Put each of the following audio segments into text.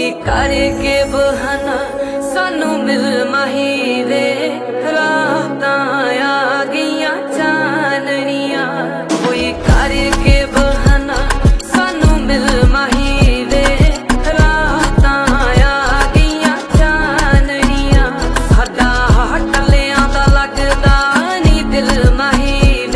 कोई करके बहाना सानू मिल माही वे रातां आ गईयां चाननियां कोई करके बहाना सानू मिल माही वे रातां आ गईयां चाननियां साडा टलियां दा लगदा नी दिल माही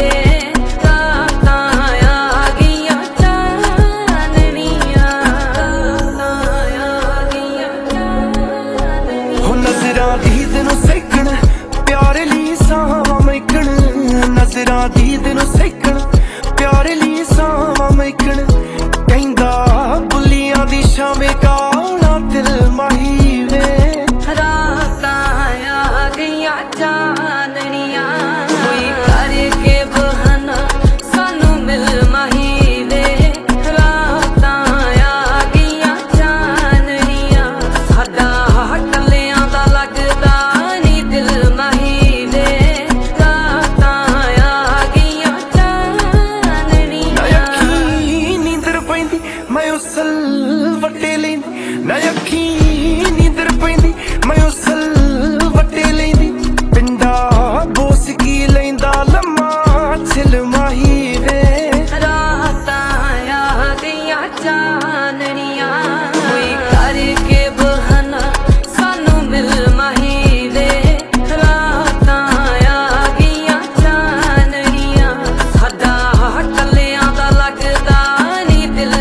नज़रां दी तेनू सैकण प्यारे ली सावां मैकण कहंदा बुलियां दी शामे काला दिल माही वे रातां आ गईयां चाननियां कोई करके बहाना सानू मिल माही वे रातां आ गईयां चाननियां साडा टलियां दा लगदा नी दिल माही वे मैं उसल वटे लेंदी ना अखी नींदर पैंदी मैं उसल वटे लेंदी पिंडा बोस की लेंदा लम्मा छिल माही वे रातां आ गईयां चाननियां कोई करके बहाना सानू मिल माही वे रातां आ गईयां चाननियां साडा टलियां दा लगदा नी दिल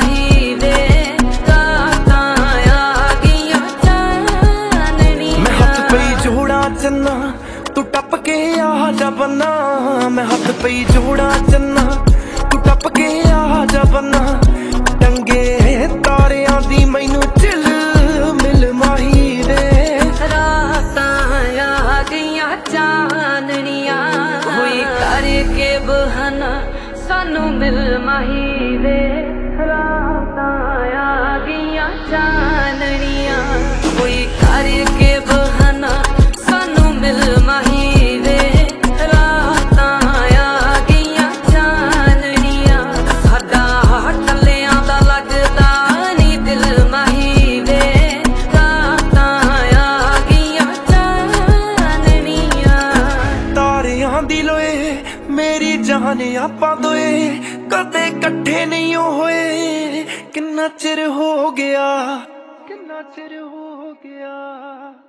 चन्ना तू टप के आ जा बन्ना मैं हथ पई जोड़ा चन्ना तू टप के आ जा बन्ना टंगे तारियां दी मैनू चिल मिल माही वे रातां आ गईयां चाननियां कोई करके बहाना सानू मिल माही वे रातां आ गईयां चाननियां कोई करके बहाना मिल माही वे रातां आ गईयां चाननियां साडा टलियां दा लगदा नी दिल माही वे रातां आ गईयां चाननियां तारियां दी लोए मेरी जान आपां दोए कदे कट्ठे नहीं होए किन्ना चिर हो गया